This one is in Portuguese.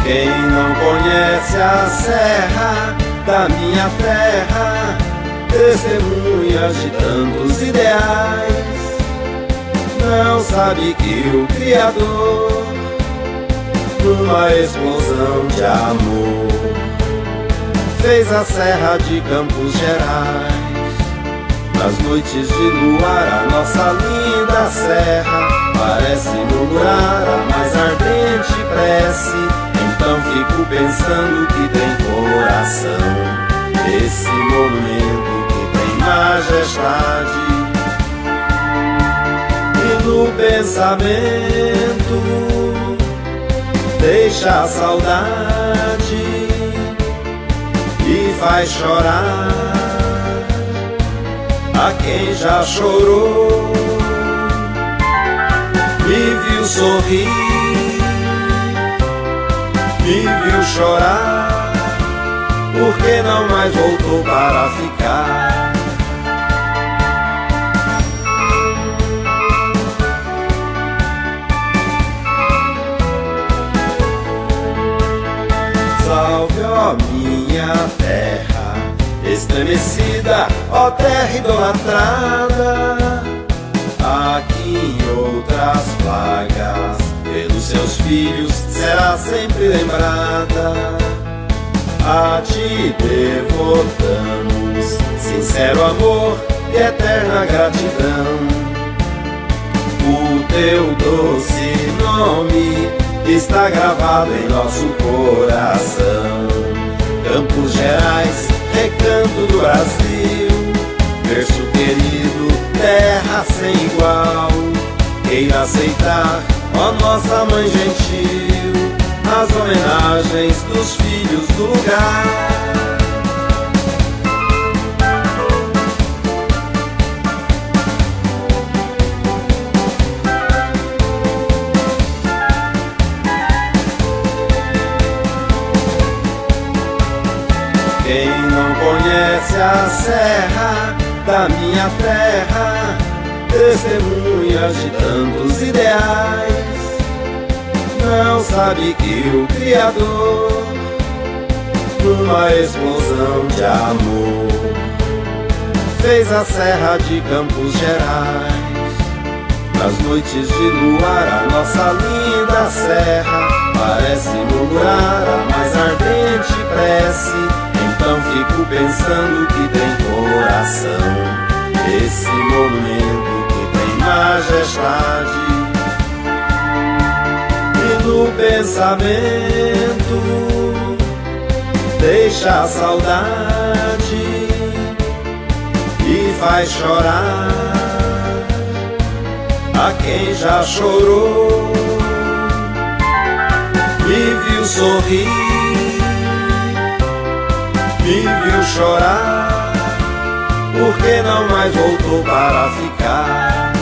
Quem não conhece a serra da minha terra, testemunhas de tantos ideais, não sabe que o Criador, numa explosão de amor, fez a serra de Campos Gerais. Nas noites de luar, a nossa linda serra parece murmurar a mais ardente prece. Então fico pensando que tem coração, esse monumento que tem majestade. E no pensamento deixa a saudade e faz chorar a quem já chorou, me viu sorrir, me viu chorar, porque não mais voltou para ficar. Salve, ó minha terra estremecida, ó terra idolatrada, aqui em outras plagas pelos seus filhos será sempre lembrada. A ti devotamos sincero amor e eterna gratidão. O teu doce nome está gravado em nosso coração. Campos Gerais, recanto do Brasil, berço querido, terra sem igual. Queira aceitar, ó nossa mãe gentil, as homenagens dos filhos do lugar. Quem não conhece a serra da minha terra, testemunhas de tantos ideais, não sabe que o Criador, numa explosão de amor, fez a serra de Campos Gerais. Nas noites de luar, a nossa linda serra parece murmurar a mais ardente prece. Então fico pensando que tem coração, esse monumento que tem majestade. E no pensamento deixa a saudade e faz chorar a quem já chorou, me viu sorrir, me viu chorar, porque não mais voltou para ficar.